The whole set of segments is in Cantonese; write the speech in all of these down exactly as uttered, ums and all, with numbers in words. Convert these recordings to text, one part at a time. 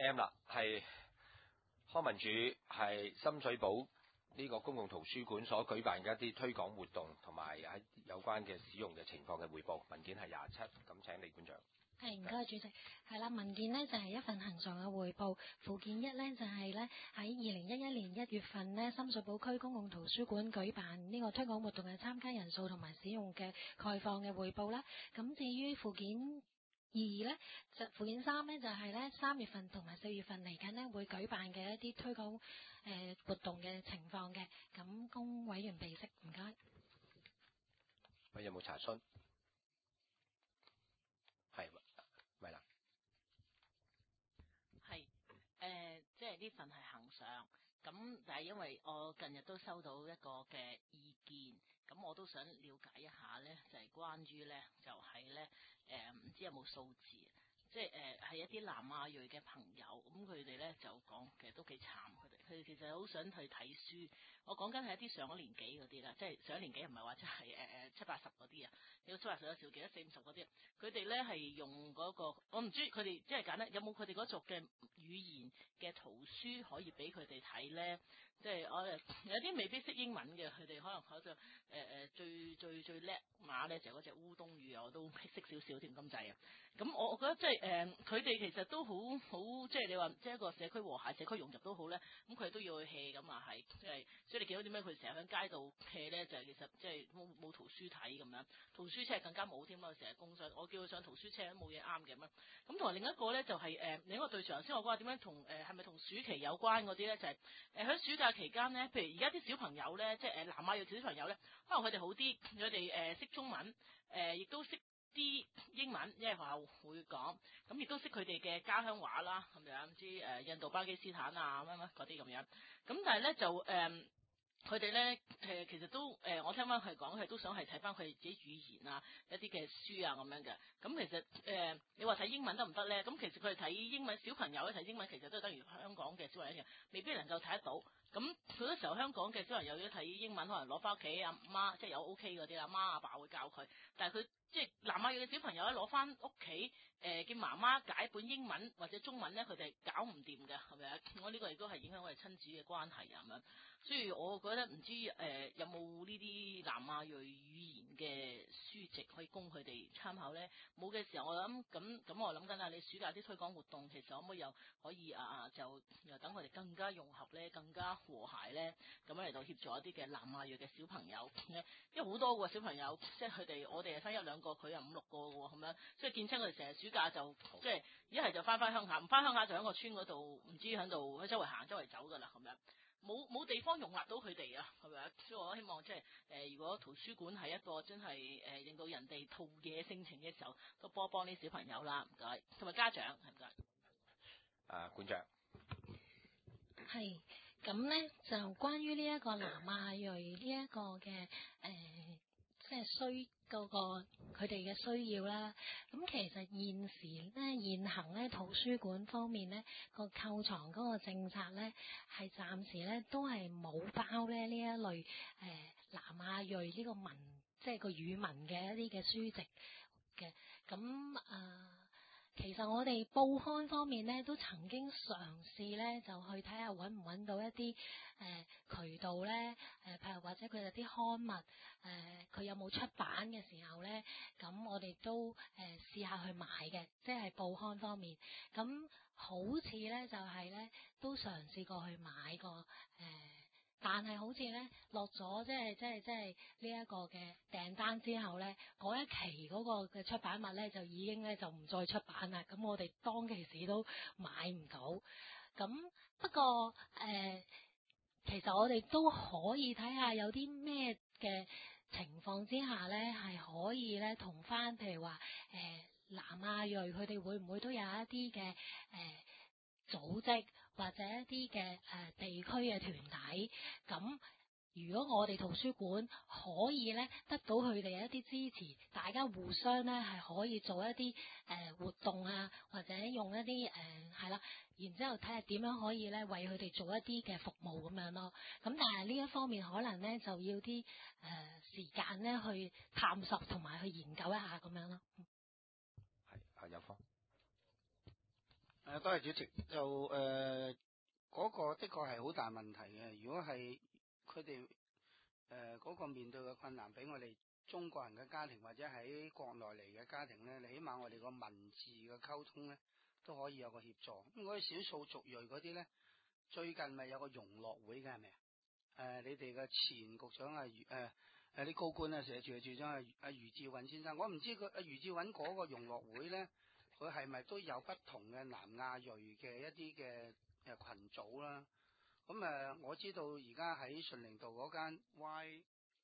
M 啦，係康文署係深水埗呢個公共圖書館所舉辦嘅一啲推廣活動同埋喺有關嘅使用嘅情況嘅匯報，文件係廿七，咁請李館長。 係，唔該主席。係啦，文件呢就係一份恆常嘅匯報，附件一呢就係呢喺二零一一年一月份呢深水埗區公共圖書館舉辦呢個推廣活動嘅參加人數同埋使用嘅概況嘅匯報啦。咁至於附件二呢，就附件三呢就係呢三月份同埋四月份嚟緊呢會舉辦嘅一啲推廣誒、呃、活動嘅情況嘅，咁供委員備悉。唔該。 喂，有冇查詢？係，咪啦？ 係，誒、呃，即係呢份係恆常，咁但係因為我近日都收到一個嘅意見，咁我都想了解一下咧，就係、是、關於咧，就係、是、咧，誒、呃，唔知有冇數字，即係誒係一啲南亞裔嘅朋友，咁佢哋咧就講，其實都幾慘，佢哋，佢哋其實好想去睇書。我講緊係一啲上咗年紀嗰啲啦，即係上咗年紀唔係話即係誒誒七八十嗰啲啊，有七八十有少幾多四五十嗰啲，佢哋咧係用嗰、那個，我唔知佢哋即係揀咧，有冇佢哋嗰族嘅語言嘅圖書可以俾佢哋睇咧？即係我有啲未必識英文嘅，佢哋可能喺度誒誒最最最叻馬咧就係嗰隻烏冬語，我都識少少添咁滯啊！咁我我覺得即係誒，佢、呃、哋其實都好好，即係你話即係一個社區和諧、社區融入都好咧，咁佢哋都要去 hea 咁啊，係即係，所以你見到點解佢成日喺街度 hea 咧？就係、是、其實即係冇冇圖書睇咁樣，圖書車更加冇添啊！成日供上，我叫佢上圖書車都冇嘢啱嘅咩？咁同埋另一個咧就係、是、誒、呃、另一個對象，頭先我講話點樣同誒係咪同暑期有關嗰啲咧？就係誒喺暑假期間咧，譬如而家啲小朋友咧，即係誒南亞嘅小朋友咧，可能佢哋好啲，佢哋誒識中文，誒、呃、亦都識啲英文，因為學校會講，咁亦都識佢哋嘅家鄉話啦，咁樣唔知誒印度、巴基斯坦啊乜乜嗰啲咁樣，咁但係咧就誒。呃佢哋咧，誒其實都誒、呃，我聽翻佢講，佢都想係睇翻佢自己語言啊，一啲嘅書啊咁樣嘅。咁其實誒、呃，你話睇英文得唔得咧？咁其實佢哋睇英文，小朋友咧睇英文，其實都等於香港嘅小朋友一樣，未必能夠睇得到。咁好多時候香港嘅小朋友要睇英文，可能攞翻屋企，阿媽即係有 OK 嗰啲，阿媽阿爸會教佢，但係佢。即係南亞裔嘅小朋友咧，攞翻屋企，誒叫媽媽解本英文或者中文咧，佢哋搞唔掂嘅，係咪啊？我呢個亦都係影響我哋親子嘅關係啊咁樣。所以我覺得唔知誒、呃、有冇呢啲南亞裔語言嘅書籍可以供佢哋參考咧？冇嘅時候，我諗咁咁，我諗緊啊，你暑假啲推廣活動，其實可唔可以又可以啊？就又等佢哋更加融合咧，更加和諧咧，咁樣嚟到協助一啲嘅南亞裔嘅小朋友，因為好多個小朋友，即係佢哋我哋係生一兩個，佢又五六個嘅咁樣，所以見親佢哋成日暑假就即係一係就翻翻鄉下，唔翻鄉下就喺個村嗰度，唔知喺度喺周圍行周圍走噶啦咁樣，冇冇地方容納到佢哋啊，係咪啊？所以我希望即係誒，如果圖書館係一個真係誒、呃、令到人哋陶冶性情嘅時候，都幫幫啲小朋友啦，唔該，同埋家長係唔該。 啊，館長。 係，咁咧就關於呢一個南亞裔呢一個嘅誒。呃即係需嗰個佢哋嘅需要啦，咁其實現時咧現行咧圖書館方面咧個購藏嗰個政策咧係暫時咧都係冇包咧呢一類誒、呃、南亞裔呢個文即係個語文嘅一啲嘅書籍嘅，咁啊。呃其實我哋報刊方面咧，都曾經嘗試咧，就去睇下揾唔揾到一啲誒、呃、渠道咧，誒、呃、譬如或者佢有啲刊物，誒、呃、佢有冇出版嘅時候咧，咁我哋都誒、呃、試下去買嘅，即係報刊方面。咁好似咧就係、是、咧，都嘗試過去買過誒。呃但係好似咧落咗即係即係即係呢一個嘅訂單之後咧，嗰一期嗰個嘅出版物咧就已經咧就唔再出版啦。咁我哋當其時都買唔到。咁不過誒、呃，其實我哋都可以睇下有啲咩嘅情況之下咧，係可以咧同翻譬如話誒、呃、南亞裔佢哋會唔會都有一啲嘅誒組織或者一啲嘅誒地區嘅團體，咁如果我哋圖書館可以咧得到佢哋一啲支持，大家互相咧係可以做一啲誒、呃、活動啊，或者用一啲誒係啦，然之後睇下點樣可以咧為佢哋做一啲嘅服務咁樣咯。咁但係呢一方面可能咧就要啲誒、呃、時間咧去探索同埋去研究一下咁樣咯。 係啊，有方。 誒，多謝主席。就誒嗰、呃那個的確係好大問題嘅。如果係佢哋誒嗰個面對嘅困難，比我哋中國人嘅家庭或者喺國內嚟嘅家庭咧，你起碼我哋個文字嘅溝通咧都可以有個協助。咁嗰啲少數族裔嗰啲咧，最近咪有個融樂會嘅係咪啊？誒、呃，你哋嘅前局長啊，余誒誒啲高官啊，社署嘅署長啊，阿余志允先生，我唔知佢阿余志允嗰個融樂會咧，佢係咪都有不同嘅南亞裔嘅一啲嘅誒群組啦？咁誒、呃，我知道而家喺順寧道嗰間 Y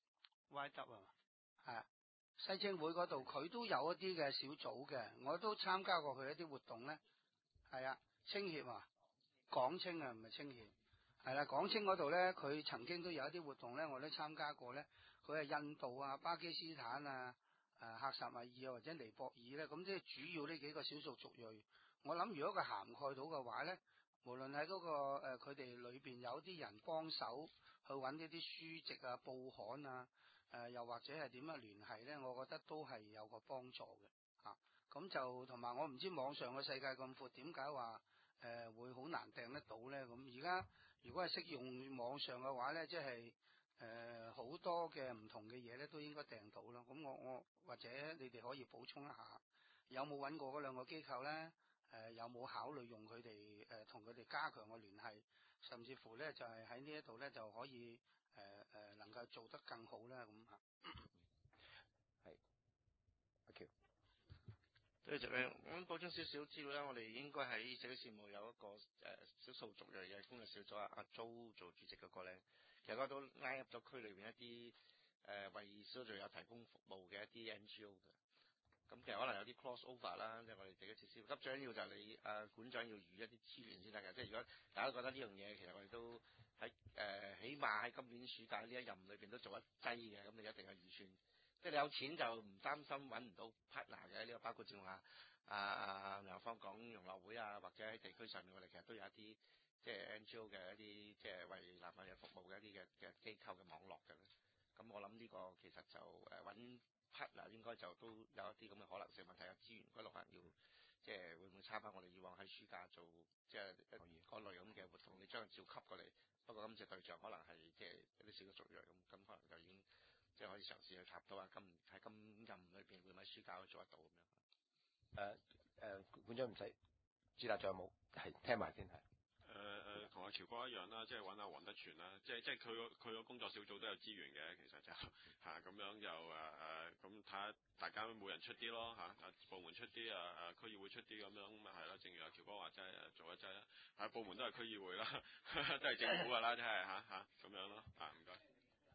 Y W 啊，係啊，西青會嗰度佢都有一啲嘅小組嘅，我都參加過佢一啲活動咧。係啊，青協啊，港青啊，唔係青協。係啦，港青嗰度咧，佢曾經都有一啲活動咧，我都參加過咧。佢係印度啊、巴基斯坦啊、誒克什米爾啊或者尼泊爾咧，咁即係主要呢幾個少數族裔。我諗如果佢涵蓋到嘅話咧，無論喺嗰個誒佢哋裏邊有啲人幫手去揾呢啲書籍啊、報刊啊，誒、呃、又或者係點樣聯繫咧，我覺得都係有個幫助嘅嚇。咁、啊、就同埋我唔知網上嘅世界咁闊，點解話誒會好難訂得到咧？咁而家如果係識用網上嘅話咧，即係誒好多嘅唔同嘅嘢咧，都應該訂到啦。咁我我或者你哋可以補充一下，有冇揾過嗰兩個機構咧？誒、呃、有冇考慮用佢哋誒同佢哋加強個聯繫，甚至乎咧就係喺呢一度咧就可以誒誒、呃呃、能夠做得更好咧咁嚇。 係，阿喬。 對住咧，咁補充少少資料啦。我哋應該喺社會事務有一個誒少數族裔嘅工作小組，阿阿 Jo 做主席嗰個咧，其實我都拉入咗區裏邊一啲誒、呃、為少數族裔有提供服務嘅一啲 N G O 嘅。咁其實可能有啲 cross over 啦，即係我哋自己設施。咁最緊要就係你啊館長要預一啲資源先得嘅。即係如果大家都覺得呢樣嘢，其實我哋都喺誒、呃、起碼喺今年暑假呢一任裏邊都做一劑嘅。咁你一定有預算。即係你有錢就唔擔心揾唔到 partner 嘅，呢個包括正話啊啊梁方講融樂會啊，或者喺地區上面我哋其實都有一啲即係 N G O 嘅一啲即係為南亞人服務嘅一啲嘅嘅機構嘅網絡嘅咧。咁我諗呢個其實就誒揾 partner 應該就都有一啲咁嘅可能性。問題係資源嗰度可能要即係會唔會參考我哋以往喺暑假做即係嗰類咁嘅活動，你將佢召級過嚟。不過今次對象可能係即係一啲少數族裔咁，咁可能就已經。即係可以嘗試去插到啊！今喺今任裏邊會唔會喺暑假可以做得到咁樣？ 誒誒，館長唔使，朱達仲有冇？係聽埋先係。 誒誒，同阿喬哥一樣啦，即係揾阿黃德全啦，即係即係佢個佢個工作小組都有資源嘅，其實就嚇咁樣就誒誒咁睇下大家每人出啲咯嚇，啊部門出啲啊誒區議會出啲咁樣咁啊係啦，正如阿喬哥話齋誒做一劑啦，係部門都係區議會啦，都係政府㗎啦，即係嚇嚇咁樣咯啊唔該。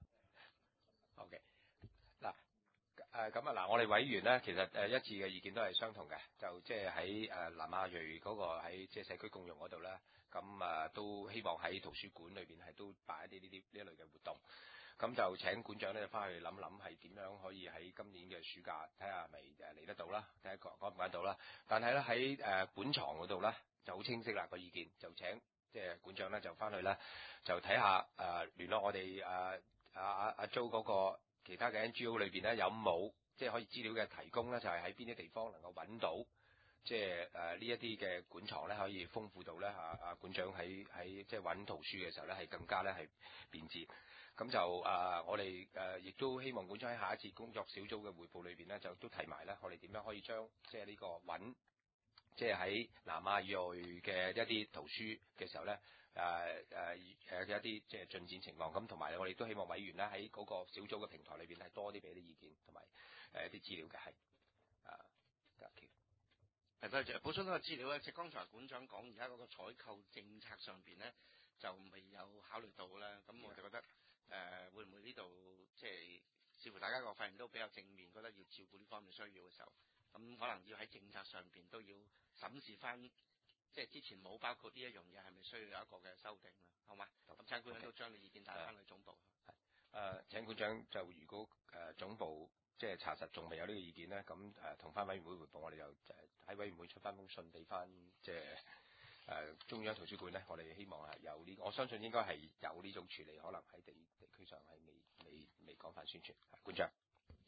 OK，嗱誒咁啊嗱，我哋委員咧，其實誒一致嘅意見都係相同嘅，就即係喺誒南亞裔嗰個喺即係社區共用嗰度咧，咁啊都希望喺圖書館裏邊係都擺一啲呢啲呢一類嘅活動，咁就請館長咧翻去諗諗係點樣可以喺今年嘅暑假睇下係咪誒嚟得到啦，睇下講講唔講到啦。但係咧喺誒館藏嗰度咧就好清晰啦個意見，就請即係館長咧就翻去咧就睇下誒聯絡我哋誒。阿阿阿 Jo 嗰個其他嘅 N G O 裏邊咧，有冇即係可以資料嘅提供咧？就係喺邊啲地方能夠揾到，即係誒呢一啲嘅館藏咧，可以豐富到咧嚇阿館長喺喺即係揾圖書嘅時候咧，係更加咧係便捷。咁就誒、呃、我哋誒亦都希望館長喺下一次工作小組嘅彙報裏邊咧，就都提埋咧，我哋點樣可以將即係呢個揾。即係喺南亞裔嘅一啲圖書嘅時候咧，誒誒誒嘅一啲即係進展情況，咁同埋我哋都希望委員咧喺嗰個小組嘅平台裏邊係多啲俾啲意見同埋誒一啲資料嘅係啊，多謝。 係多謝補充多個資料咧，即係剛才館長講而家嗰個採購政策上邊咧就未有考慮到啦，咁我就覺得誒、呃、會唔會呢度即係似乎大家個反應都比較正面，覺得要照顧呢方面需要嘅時候。咁可能要喺政策上邊都要審視翻，即係之前冇包括呢一樣嘢，係咪需要有一個嘅修訂啦？好嘛？咁請館長都將你意見帶翻去總部。 係誒、呃，請館長就如果誒、呃、總部即係查實仲未有呢個意見咧，咁誒同翻委員會彙報，我哋就誒喺委員會出翻封信俾翻即係誒、呃、中央圖書館咧，我哋希望係有呢、這個，我相信應該係有呢種處理，可能喺地地區上係未未未廣泛宣傳。館長。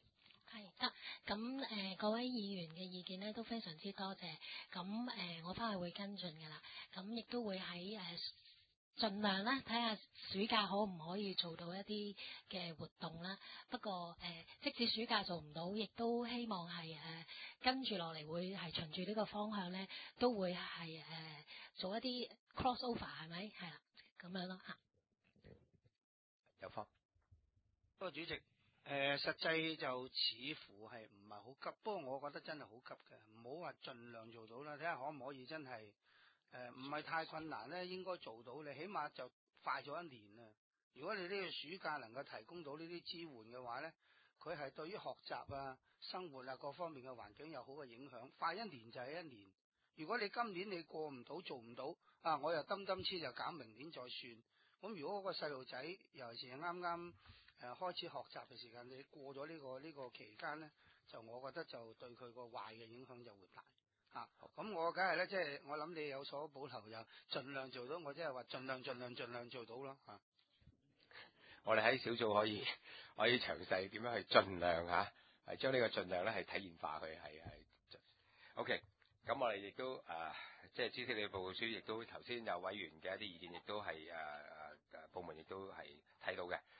係得，咁誒、呃、各位議員嘅意見咧都非常之多謝，咁誒、呃、我翻去會跟進㗎啦，咁亦都會喺誒。呃盡量啦，睇下暑假可唔可以做到一啲嘅活動啦。不過誒、呃，即使暑假做唔到，亦都希望係誒、呃、跟住落嚟會係循住呢個方向咧，都會係誒、呃、做一啲 cross over 係咪？係啦，咁樣咯嚇。 有方。 不過主席，誒、呃、實際就似乎係唔係好急，不過我覺得真係好急嘅，唔好話盡量做到啦，睇下可唔可以真係。誒唔係太困難咧，應該做到，你起碼就快咗一年啊！如果你呢個暑假能夠提供到呢啲支援嘅話咧，佢係對於學習啊、生活啊各方面嘅環境有好嘅影響。快一年就係一年。如果你今年你過唔到、做唔到啊，我又掹掹黐就減明年再算。咁如果個細路仔尤其是係啱啱誒開始學習嘅時間，你過咗呢個呢個期間咧，就我覺得就對佢個壞嘅影響就會大。啊，咁我梗係咧，即係我諗你有所保留，就盡量做到，我即係話盡量、盡量、盡量做到咯嚇。啊、 我哋喺小組可以可以詳細點樣去盡量嚇，係將呢個盡量咧係體現化佢係係。OK，咁我哋亦都誒、呃，即係知識你報告書，亦都頭先有委員嘅一啲意見，亦都係誒誒誒部門亦都係睇到嘅。